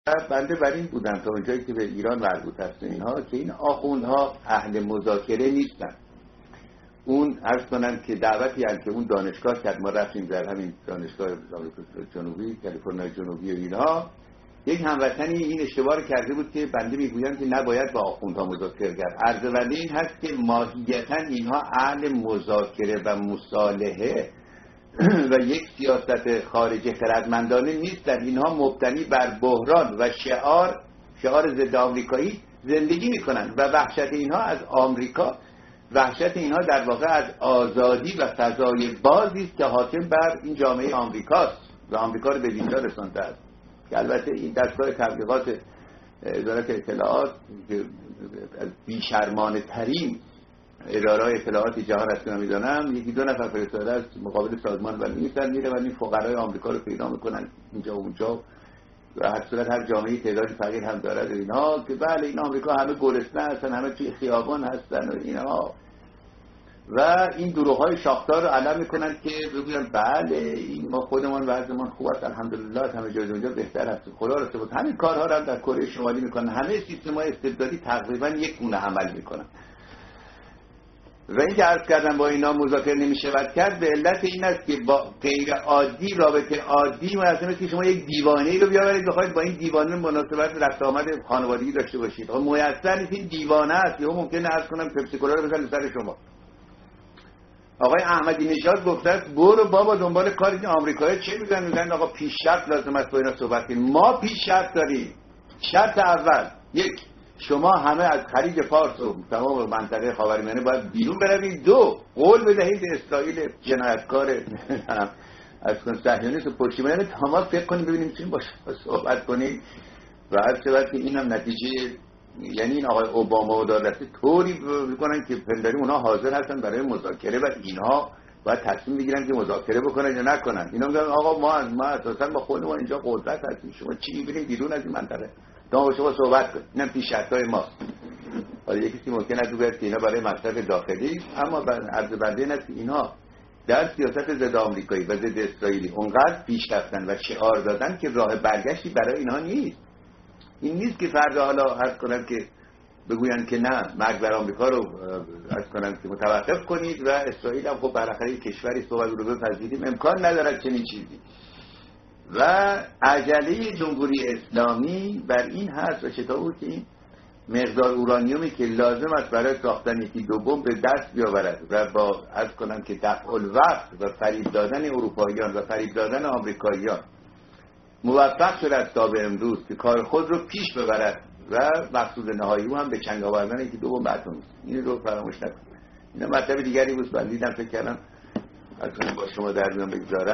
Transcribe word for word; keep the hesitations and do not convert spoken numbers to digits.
بنده بر این بودم تا اونجایی که به ایران مربوط است اینها که این آخوندها اهل مذاکره نیستن. اون عرض کنم که دعوتی هم که اون دانشگاه کرد، ما رفتیم در همین دانشگاه جنوبی کالیفرنیا جنوبی و اینها، یک هموطنی این اشتباه رو کرده بود که بنده میگویم که نباید با آخوندها مذاکره کرد. عرض بنده این هست که ماهیتا اینها اهل مذاکره و مصالحه و یک سیاست خارجی خردمندانه نیستند. اینها مبتنی بر بحران و شعار شعار ضد آمریکایی زندگی میکنند و وحشت اینها از آمریکا، وحشت اینها در واقع از آزادی و فضای بازی است که حاکم بر این جامعه آمریکاست و آمریکا رو به اینجا رسانده است. که البته این دستگاه تبلیغات وزارت اطلاعات که از بیشرمانه ترین اداره اطلاعات جهان است که میدونم، یکی دو نفر فرستاده از مقابل سازمان ولی نیستن، میره و این فقرای آمریکا رو پیدا میکنن اینجا و اونجا و هر صورت هر جامعه تعدادی فقیر هم دارد و اینها، که بله این آمریکا همه گرسنه هستن، همه توی خیابان هستن و اینها، و این گروه های شاخدار رو علم میکنن که بگوین بله این ما خودمان وضعمان خوب است الحمدلله، همه جای دنیا بهتر هست خدا رو سپاس. همین کارها رو هم در کره شمالی میکنن. همه سیستم های استبدادی تقریبا یک گونه عمل میکنن و این که عرض کردم با اینا مذاکره نمیشود کرد به علت این است که با غیر عادی رابطه عادی مثلا که شما یک دیوانه‌ای رو بیاورید بخواید با این دیوانه مناسبت رفت آمد خانوادگی داشته باشید. خب میسر نیست، این دیوانه است، یا ممکنه عرض کنم پپسی کولا رو بزنه سر شما. آقای احمدی نژاد گفته است برو بابا دنبال کاری که آمریکایی‌ها چه میگن، میگن آقا پیشرفت لازم است با اینا صحبت کنیم. ما پیشرفت داریم. شرط اول یک، شما همه از خلیج فارس و تمام منطقه خاورمیانه باید بیرون بروید. دو، قول بدهید به اسرائیل جنایتکار از کن صهیونیست و پشتیبانی تا ما فکر کنیم ببینیم چی باشه صحبت کنیم و هر چقدر که اینم نتیجه، یعنی این آقای اوباما و دارسته طوری میکنن که پنداری اونا حاضر هستن برای مذاکره و اینها باید تصمیم بگیرن که مذاکره بکنن یا نکنن. اینا میگن آقا ما از ما اساسا با خودمون اینجا قدرت هستیم، شما چی میبینید بیرون از این منطقه تا شما صحبت کنید. اینم پیش شرطای ماست. حالا یکی ممکنه از بگه که اینا برای مصرف داخلی، اما عرض بنده این است که اینها در سیاست ضد آمریکایی و ضد اسرائیلی اونقدر پیش رفتن و شعار دادن که راه برگشتی برای اینها نیست. این نیست که فردا حالا عرض کنن که بگوین که نه مرگ بر آمریکا رو عرض کنن که متوقف کنید و اسرائیل هم خب بالاخره کشوری صحبت رو بپذیریم، امکان ندارد چنین چیزی. و عجله جمهوری اسلامی بر این هست و چطور بود که این مقدار اورانیومی که لازم است برای ساختن یکی دو بمب به دست بیاورد و با عرض کنم که دفع الوقت و فریب دادن اروپاییان و فریب دادن آمریکاییان موفق شده است تا به امروز که کار خود رو پیش ببرد و مقصود نهایی او هم به چنگ آوردن یکی دو بمب اتمی است. این رو فراموش نکنید. این مطلب دیگری بود، من دیدم فکر کردم از با شما در میان بگذارم.